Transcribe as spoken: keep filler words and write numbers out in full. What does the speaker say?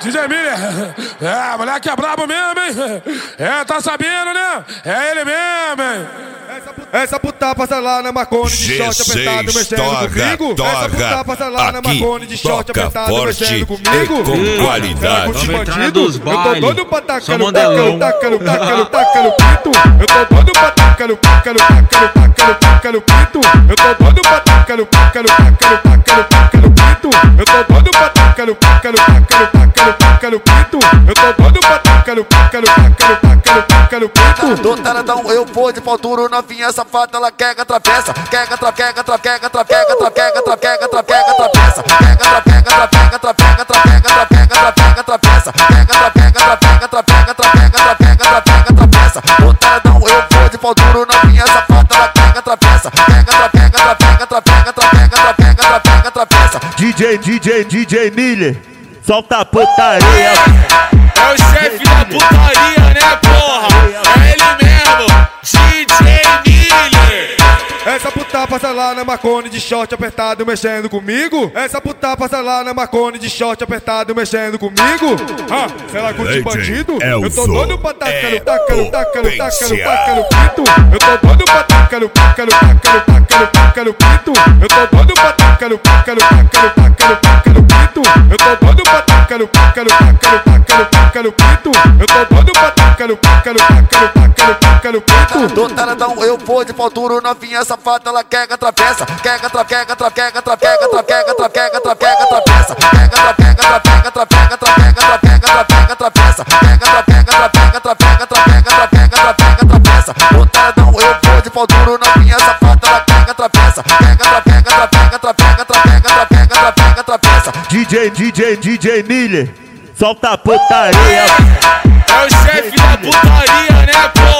D J Miller, é, moleque é brabo mesmo, hein? É, tá sabendo, né? É ele mesmo, hein? Essa puta passa lá na Marconi de short apertado mexendo comigo. Essa puta passa lá na Marconi de short apertado mexendo comigo. Com qualidade. Eu tô doido pra tacar no tacando, tacando, tacando, tacando pito. Eu tô doido pra tacar no tacando, tacando, tacando, tacando pito. Eu tô doido pra tacar no tacando, tacando, tacando, tacando pito. Eu tô doido pra tacar no tacando, tacando, tacando, tacando pito. Eu tô doido pra tacar no tacando, tacando, tacando, tacando pito. Do taradão eu vou de pau duro, novinha safada, ela quega, atravessa. Quega, trapega, trapega, trapega, trapega, trapega, trapega, trapessa. Pega, trapega, trapega, trapega, trapega, trapega, trapega, trapessa. Pega, trapega, trapega, trapega, trapega, trapega, trapega, trapessa. Do taradão eu vou de pau duro, novinha safada, ela quega, atravessa. Pega, trapega, trapega, trapega, trapega, trapega, trapega, trapessa. D J, D J, D J Miller, solta a putaria. É o chefe da putaria, né, porra? É ele mesmo, D J Miller. Essa puta passa lá na Marconi de short apertado mexendo comigo. Essa puta passa lá na Marconi de short apertado mexendo comigo. Ah, se ela curte bandido, eu tô doido pra tacando, tacando, tacando, tacando, tacando pito. Eu tô doido pra tacando, tacando, tacando, tacando, tacando pito. Eu tô doido pra tacando, tacando, tacando, tacando, tacando pito. Eu tô doido pra tacando, tacando, tacando, tacando, tacando pito. Eu tô doido pra tacando, tacando, tacando, tacando, tacando pito. Do taradão eu vou de pau duro, novinha safada, ela quega, atravessa. Quega, trapega, trapega, trapega, trapega, trapega, trapega, trapessa. Pega, trapega, trapega, trapega, trapega, trapega, trapega, trapessa. Pega, trapega, trapega, trapega, trapega, trapega, trapega, trapessa. Do taradão eu vou de pau duro, novinha safada, ela quega, atravessa. Pega, trapega, trapega, trapega, trapega, trapega, trapega, trapessa. D J, D J, D J Miller, solta a putaria. É o chefe da putaria, né, porra?